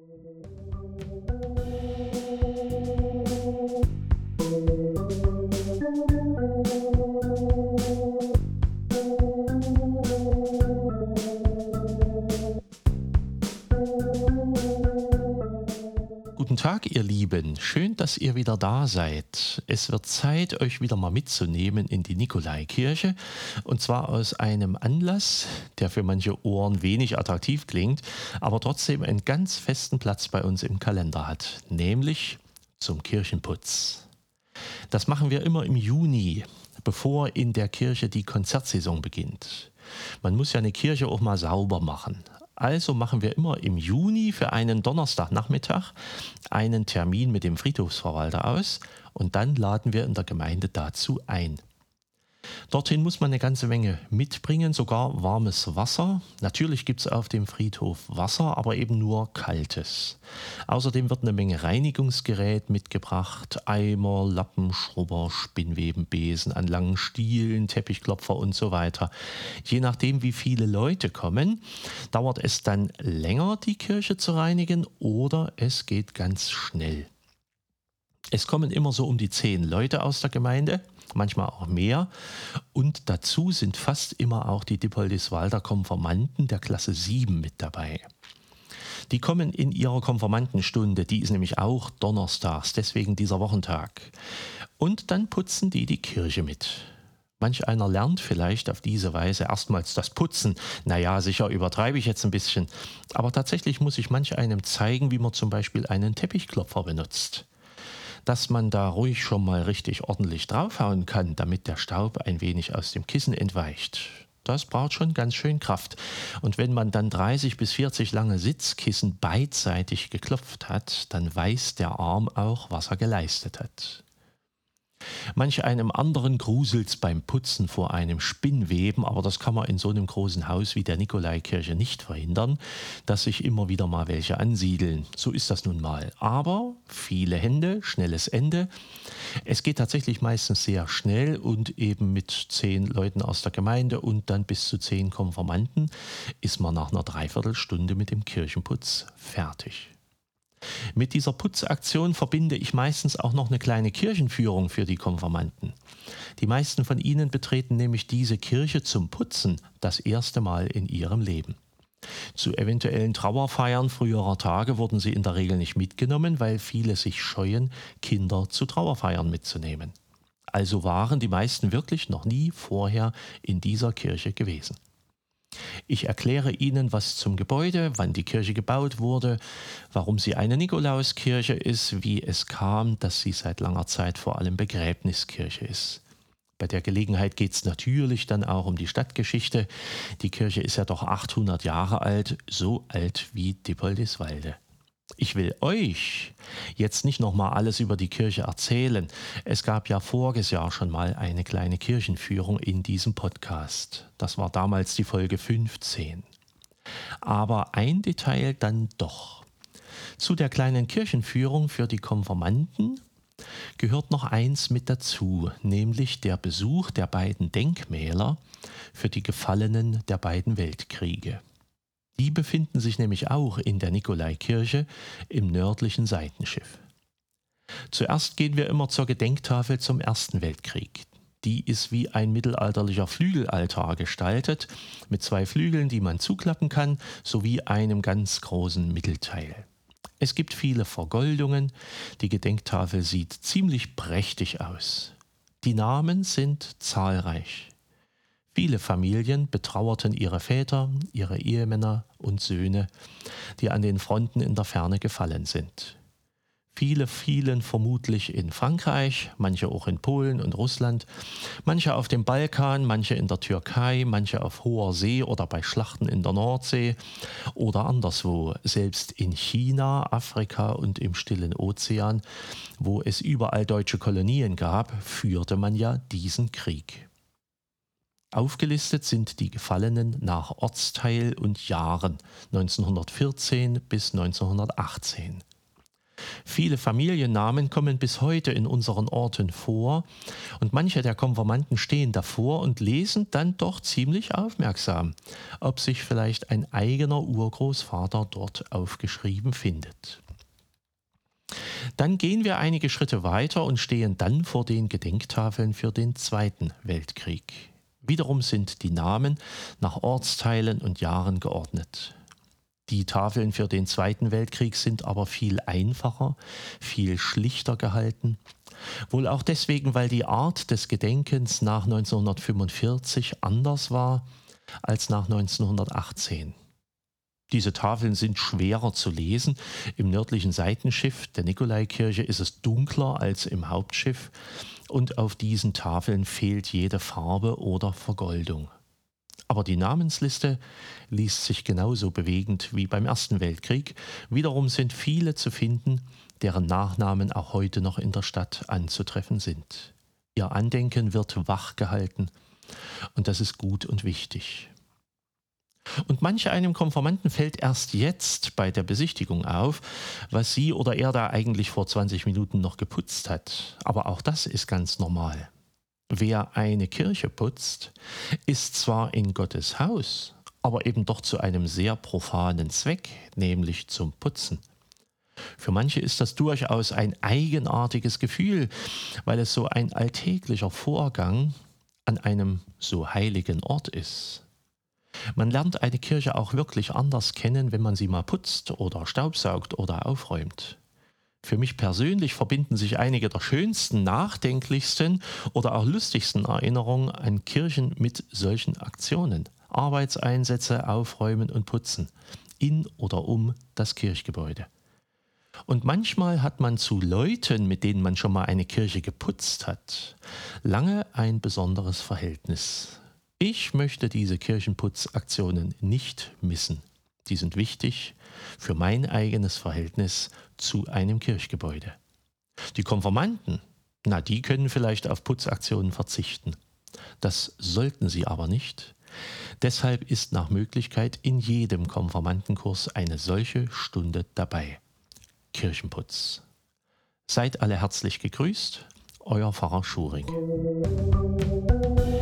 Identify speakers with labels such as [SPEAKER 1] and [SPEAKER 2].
[SPEAKER 1] Guten Tag, ihr Lieben. Schön, dass ihr wieder da seid. Es wird Zeit, euch wieder mal mitzunehmen in die Nikolaikirche. Und zwar aus einem Anlass, der für manche Ohren wenig attraktiv klingt, aber trotzdem einen ganz festen Platz bei uns im Kalender hat. Nämlich zum Kirchenputz. Das machen wir immer im Juni, bevor in der Kirche die Konzertsaison beginnt. Man muss ja eine Kirche auch mal sauber machen. Also machen wir immer im Juni für einen Donnerstagnachmittag einen Termin mit dem Friedhofsverwalter aus und dann laden wir in der Gemeinde dazu ein. Dorthin muss man eine ganze Menge mitbringen, sogar warmes Wasser. Natürlich gibt es auf dem Friedhof Wasser, aber eben nur kaltes. Außerdem wird eine Menge Reinigungsgerät mitgebracht. Eimer, Lappen, Schrubber, Spinnweben, Besen an langen Stielen, Teppichklopfer und so weiter. Je nachdem, wie viele Leute kommen, dauert es dann länger, die Kirche zu reinigen, oder es geht ganz schnell. Es kommen immer so um die 10 Leute aus der Gemeinde, manchmal auch mehr. Und dazu sind fast immer auch die Dippoldiswalder Konfirmanden der Klasse 7 mit dabei. Die kommen in ihrer Konfirmandenstunde, die ist nämlich auch donnerstags, deswegen dieser Wochentag. Und dann putzen die Kirche mit. Manch einer lernt vielleicht auf diese Weise erstmals das Putzen. Naja, sicher übertreibe ich jetzt ein bisschen. Aber tatsächlich muss ich manch einem zeigen, wie man zum Beispiel einen Teppichklopfer benutzt. Dass man da ruhig schon mal richtig ordentlich draufhauen kann, damit der Staub ein wenig aus dem Kissen entweicht. Das braucht schon ganz schön Kraft. Und wenn man dann 30 bis 40 lange Sitzkissen beidseitig geklopft hat, dann weiß der Arm auch, was er geleistet hat. Manch einem anderen gruselt's beim Putzen vor einem Spinnweben, aber das kann man in so einem großen Haus wie der Nikolaikirche nicht verhindern, dass sich immer wieder mal welche ansiedeln. So ist das nun mal. Aber viele Hände, schnelles Ende. Es geht tatsächlich meistens sehr schnell und eben mit 10 Leuten aus der Gemeinde und dann bis zu 10 Konfirmanden ist man nach einer Dreiviertelstunde mit dem Kirchenputz fertig. Mit dieser Putzaktion verbinde ich meistens auch noch eine kleine Kirchenführung für die Konfirmanden. Die meisten von ihnen betreten nämlich diese Kirche zum Putzen das erste Mal in ihrem Leben. Zu eventuellen Trauerfeiern früherer Tage wurden sie in der Regel nicht mitgenommen, weil viele sich scheuen, Kinder zu Trauerfeiern mitzunehmen. Also waren die meisten wirklich noch nie vorher in dieser Kirche gewesen. Ich erkläre Ihnen was zum Gebäude, wann die Kirche gebaut wurde, warum sie eine Nikolauskirche ist, wie es kam, dass sie seit langer Zeit vor allem Begräbniskirche ist. Bei der Gelegenheit geht es natürlich dann auch um die Stadtgeschichte. Die Kirche ist ja doch 800 Jahre alt, so alt wie Dippoldiswalde. Ich will euch jetzt nicht nochmal alles über die Kirche erzählen. Es gab ja voriges Jahr schon mal eine kleine Kirchenführung in diesem Podcast. Das war damals die Folge 15. Aber ein Detail dann doch. Zu der kleinen Kirchenführung für die Konfirmanden gehört noch eins mit dazu, nämlich der Besuch der beiden Denkmäler für die Gefallenen der beiden Weltkriege. Die befinden sich nämlich auch in der Nikolaikirche im nördlichen Seitenschiff. Zuerst gehen wir immer zur Gedenktafel zum Ersten Weltkrieg. Die ist wie ein mittelalterlicher Flügelaltar gestaltet, mit 2 Flügeln, die man zuklappen kann, sowie einem ganz großen Mittelteil. Es gibt viele Vergoldungen, die Gedenktafel sieht ziemlich prächtig aus. Die Namen sind zahlreich. Viele Familien betrauerten ihre Väter, ihre Ehemänner und Söhne, die an den Fronten in der Ferne gefallen sind. Viele fielen vermutlich in Frankreich, manche auch in Polen und Russland, manche auf dem Balkan, manche in der Türkei, manche auf hoher See oder bei Schlachten in der Nordsee oder anderswo, selbst in China, Afrika und im Stillen Ozean, wo es überall deutsche Kolonien gab, führte man ja diesen Krieg. Aufgelistet sind die Gefallenen nach Ortsteil und Jahren 1914 bis 1918. Viele Familiennamen kommen bis heute in unseren Orten vor und manche der Konfirmanden stehen davor und lesen dann doch ziemlich aufmerksam, ob sich vielleicht ein eigener Urgroßvater dort aufgeschrieben findet. Dann gehen wir einige Schritte weiter und stehen dann vor den Gedenktafeln für den Zweiten Weltkrieg. Wiederum sind die Namen nach Ortsteilen und Jahren geordnet. Die Tafeln für den Zweiten Weltkrieg sind aber viel einfacher, viel schlichter gehalten. Wohl auch deswegen, weil die Art des Gedenkens nach 1945 anders war als nach 1918. Diese Tafeln sind schwerer zu lesen. Im nördlichen Seitenschiff der Nikolaikirche ist es dunkler als im Hauptschiff und auf diesen Tafeln fehlt jede Farbe oder Vergoldung. Aber die Namensliste liest sich genauso bewegend wie beim Ersten Weltkrieg. Wiederum sind viele zu finden, deren Nachnamen auch heute noch in der Stadt anzutreffen sind. Ihr Andenken wird wachgehalten und das ist gut und wichtig. Und manch einem Konfirmanden fällt erst jetzt bei der Besichtigung auf, was sie oder er da eigentlich vor 20 Minuten noch geputzt hat. Aber auch das ist ganz normal. Wer eine Kirche putzt, ist zwar in Gottes Haus, aber eben doch zu einem sehr profanen Zweck, nämlich zum Putzen. Für manche ist das durchaus ein eigenartiges Gefühl, weil es so ein alltäglicher Vorgang an einem so heiligen Ort ist. Man lernt eine Kirche auch wirklich anders kennen, wenn man sie mal putzt oder staubsaugt oder aufräumt. Für mich persönlich verbinden sich einige der schönsten, nachdenklichsten oder auch lustigsten Erinnerungen an Kirchen mit solchen Aktionen. Arbeitseinsätze, Aufräumen und Putzen in oder um das Kirchgebäude. Und manchmal hat man zu Leuten, mit denen man schon mal eine Kirche geputzt hat, lange ein besonderes Verhältnis. Ich möchte diese Kirchenputzaktionen nicht missen. Die sind wichtig für mein eigenes Verhältnis zu einem Kirchgebäude. Die Konfirmanden, die können vielleicht auf Putzaktionen verzichten. Das sollten sie aber nicht. Deshalb ist nach Möglichkeit in jedem Konfirmandenkurs eine solche Stunde dabei. Kirchenputz. Seid alle herzlich gegrüßt, euer Pfarrer Schuring.